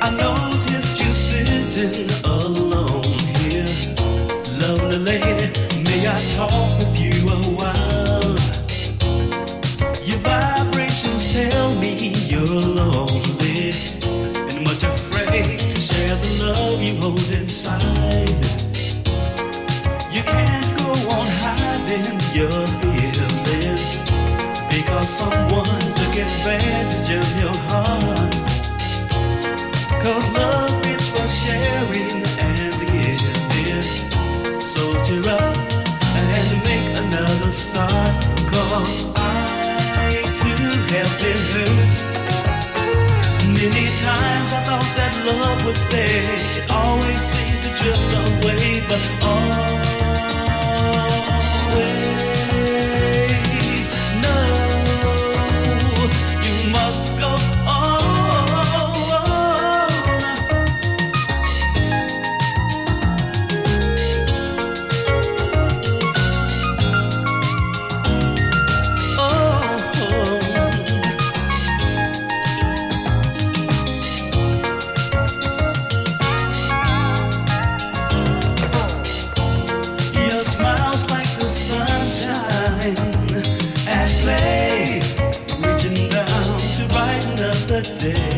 noticed you sitting alone here. Lovely lady, may I talk with you a while? Your vibrations tell me you're lonely and much afraid to share the love you hold inside. You can't go on hiding your feelings because someone took advantage of your heart. 'Cause love is for sharing and giving. So cheer up and make another start. 'Cause I too have been hurt. Many times I thought that love would stay. It always seemed to drift away, but always no. You must go on. Your smile's like the sunshine at play, reaching down to brighten up the day.